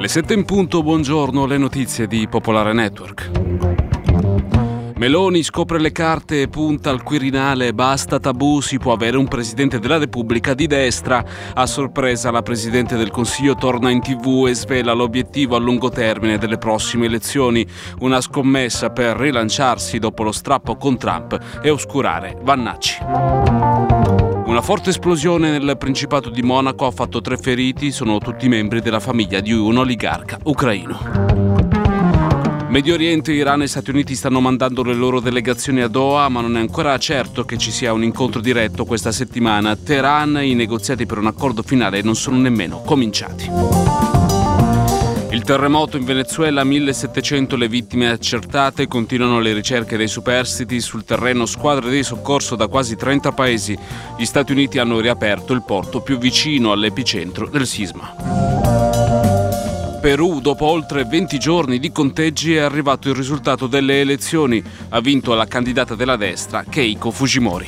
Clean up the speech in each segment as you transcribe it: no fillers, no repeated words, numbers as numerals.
7 in punto, buongiorno, le notizie di Popolare Network. Meloni scopre le carte e punta al Quirinale, basta tabù, si può avere un Presidente della Repubblica di destra. A sorpresa la Presidente del Consiglio torna in TV e svela l'obiettivo a lungo termine delle prossime elezioni, una scommessa per rilanciarsi dopo lo strappo con Trump e oscurare Vannacci. Una forte esplosione nel Principato di Monaco ha fatto 3 feriti, sono tutti membri della famiglia di un oligarca ucraino. Medio Oriente, Iran e Stati Uniti stanno mandando le loro delegazioni a Doha, ma non è ancora certo che ci sia un incontro diretto questa settimana. A Teheran i negoziati per un accordo finale non sono nemmeno cominciati. Il terremoto in Venezuela, 1700 le vittime accertate, continuano le ricerche dei superstiti sul terreno, squadre di soccorso da quasi 30 paesi. Gli Stati Uniti hanno riaperto il porto più vicino all'epicentro del sisma. Perù, dopo oltre 20 giorni di conteggi, è arrivato il risultato delle elezioni. Ha vinto la candidata della destra, Keiko Fujimori.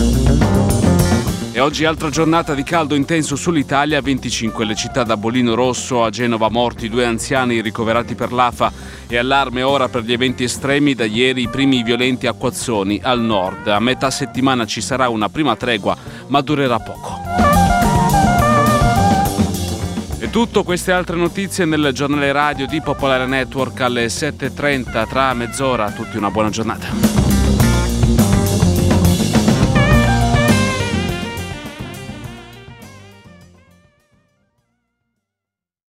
E oggi altra giornata di caldo intenso sull'Italia, 25 le città da Bollino Rosso a Genova, morti 2 anziani ricoverati per l'AFA, e allarme ora per gli eventi estremi, da ieri i primi violenti acquazzoni al nord. A metà settimana ci sarà una prima tregua, ma durerà poco. E tutto, queste altre notizie nel giornale radio di Popolare Network alle 7:30, tra mezz'ora. A tutti una buona giornata.